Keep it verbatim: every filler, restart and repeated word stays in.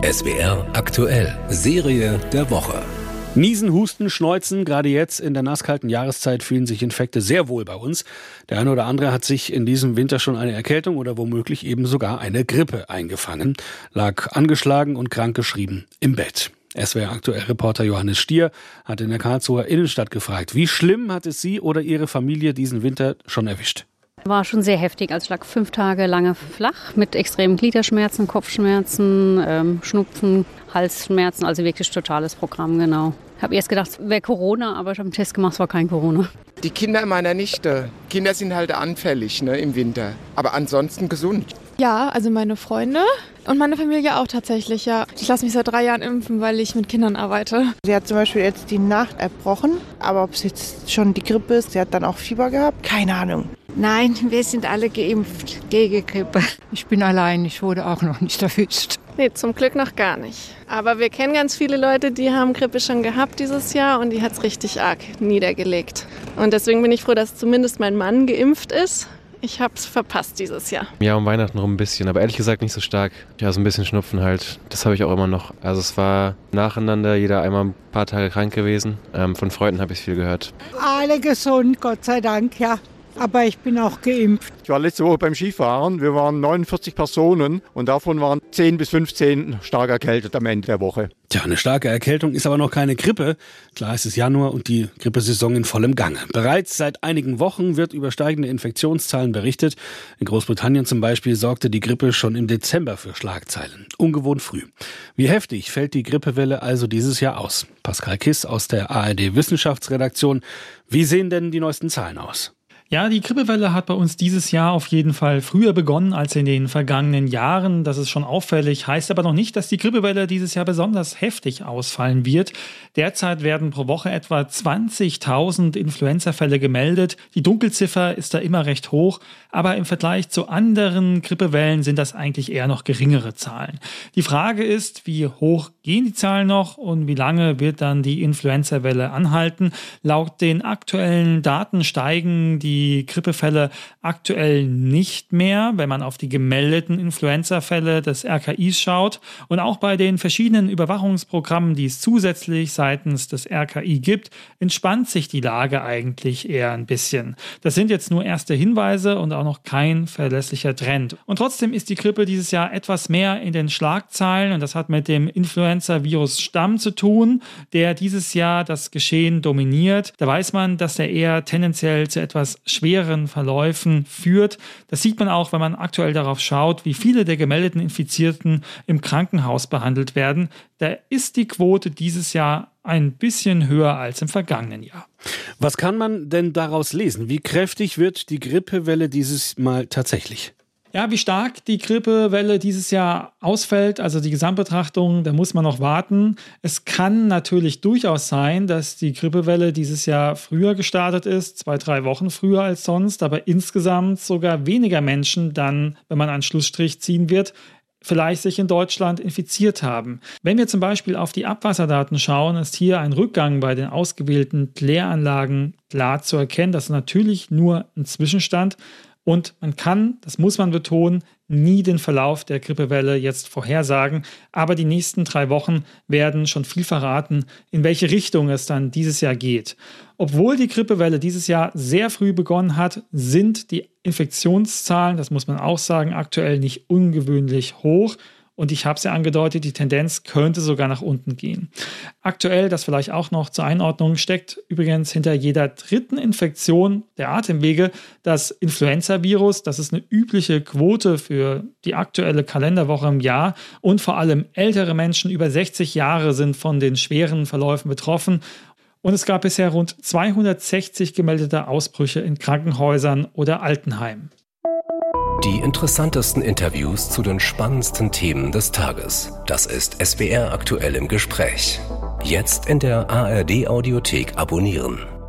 S W R aktuell, Serie der Woche. Niesen, Husten, Schneuzen, gerade jetzt in der nasskalten Jahreszeit fühlen sich Infekte sehr wohl bei uns. Der eine oder andere hat sich in diesem Winter schon eine Erkältung oder womöglich eben sogar eine Grippe eingefangen, lag angeschlagen und krankgeschrieben im Bett. S W R Aktuell-Reporter Johannes Stier hat in der Karlsruher Innenstadt gefragt, wie schlimm hat es Sie oder Ihre Familie diesen Winter schon erwischt? War schon sehr heftig. Also ich lag fünf Tage lange flach mit extremen Gliederschmerzen, Kopfschmerzen, ähm, Schnupfen, Halsschmerzen. Also wirklich totales Programm, genau. Ich habe erst gedacht, es wäre Corona, aber ich habe einen Test gemacht, es war kein Corona. Die Kinder meiner Nichte. Kinder sind halt anfällig, ne, im Winter. Aber ansonsten gesund. Ja, also meine Freunde und meine Familie auch tatsächlich, ja. Ich lasse mich seit drei Jahren impfen, weil ich mit Kindern arbeite. Sie hat zum Beispiel jetzt die Nacht erbrochen, aber ob es jetzt schon die Grippe ist, sie hat dann auch Fieber gehabt, keine Ahnung. Nein, wir sind alle geimpft gegen Grippe. Ich bin allein, ich wurde auch noch nicht erwischt. Nee, zum Glück noch gar nicht. Aber wir kennen ganz viele Leute, die haben Grippe schon gehabt dieses Jahr und die hat es richtig arg niedergelegt. Und deswegen bin ich froh, dass zumindest mein Mann geimpft ist. Ich habe es verpasst dieses Jahr. Ja, um Weihnachten rum ein bisschen, aber ehrlich gesagt nicht so stark. Ja, so ein bisschen Schnupfen halt. Das habe ich auch immer noch. Also es war nacheinander, jeder einmal ein paar Tage krank gewesen. Ähm, von Freunden habe ich viel gehört. Alle gesund, Gott sei Dank, ja. Aber ich bin auch geimpft. Ich war letzte Woche beim Skifahren. Wir waren neunundvierzig Personen und davon waren zehn bis fünfzehn stark erkältet am Ende der Woche. Tja, eine starke Erkältung ist aber noch keine Grippe. Klar, es ist Januar und die Grippesaison in vollem Gange. Bereits seit einigen Wochen wird über steigende Infektionszahlen berichtet. In Großbritannien zum Beispiel sorgte die Grippe schon im Dezember für Schlagzeilen. Ungewohnt früh. Wie heftig fällt die Grippewelle also dieses Jahr aus? Pascal Kiss aus der A R D-Wissenschaftsredaktion. Wie sehen denn die neuesten Zahlen aus? Ja, die Grippewelle hat bei uns dieses Jahr auf jeden Fall früher begonnen als in den vergangenen Jahren. Das ist schon auffällig, heißt aber noch nicht, dass die Grippewelle dieses Jahr besonders heftig ausfallen wird. Derzeit werden pro Woche etwa zwanzigtausend Influenza-Fälle gemeldet. Die Dunkelziffer ist da immer recht hoch, aber im Vergleich zu anderen Grippewellen sind das eigentlich eher noch geringere Zahlen. Die Frage ist, wie hoch gehen die Zahlen noch und wie lange wird dann die Influenza-Welle anhalten? Laut den aktuellen Daten steigen die Die Grippefälle aktuell nicht mehr, wenn man auf die gemeldeten Influenza-Fälle des R K Is schaut. Und auch bei den verschiedenen Überwachungsprogrammen, die es zusätzlich seitens des R K I gibt, entspannt sich die Lage eigentlich eher ein bisschen. Das sind jetzt nur erste Hinweise und auch noch kein verlässlicher Trend. Und trotzdem ist die Grippe dieses Jahr etwas mehr in den Schlagzeilen und das hat mit dem Influenza-Virus-Stamm zu tun, der dieses Jahr das Geschehen dominiert. Da weiß man, dass der eher tendenziell zu etwas schweren Verläufen führt. Das sieht man auch, wenn man aktuell darauf schaut, wie viele der gemeldeten Infizierten im Krankenhaus behandelt werden. Da ist die Quote dieses Jahr ein bisschen höher als im vergangenen Jahr. Was kann man denn daraus lesen? Wie kräftig wird die Grippewelle dieses Mal tatsächlich? Ja, wie stark die Grippewelle dieses Jahr ausfällt, also die Gesamtbetrachtung, da muss man noch warten. Es kann natürlich durchaus sein, dass die Grippewelle dieses Jahr früher gestartet ist, zwei, drei Wochen früher als sonst, aber insgesamt sogar weniger Menschen dann, wenn man einen Schlussstrich ziehen wird, vielleicht sich in Deutschland infiziert haben. Wenn wir zum Beispiel auf die Abwasserdaten schauen, ist hier ein Rückgang bei den ausgewählten Kläranlagen klar zu erkennen. Das ist natürlich nur ein Zwischenstand. Und man kann, das muss man betonen, nie den Verlauf der Grippewelle jetzt vorhersagen. Aber die nächsten drei Wochen werden schon viel verraten, in welche Richtung es dann dieses Jahr geht. Obwohl die Grippewelle dieses Jahr sehr früh begonnen hat, sind die Infektionszahlen, das muss man auch sagen, aktuell nicht ungewöhnlich hoch. Und ich habe es ja angedeutet, die Tendenz könnte sogar nach unten gehen. Aktuell, das vielleicht auch noch zur Einordnung, steckt übrigens hinter jeder dritten Infektion der Atemwege das Influenza-Virus. Das ist eine übliche Quote für die aktuelle Kalenderwoche im Jahr. Und vor allem ältere Menschen über sechzig Jahre sind von den schweren Verläufen betroffen. Und es gab bisher rund zweihundertsechzig gemeldete Ausbrüche in Krankenhäusern oder Altenheimen. Die interessantesten Interviews zu den spannendsten Themen des Tages. Das ist S W R aktuell im Gespräch. Jetzt in der A R D Audiothek abonnieren.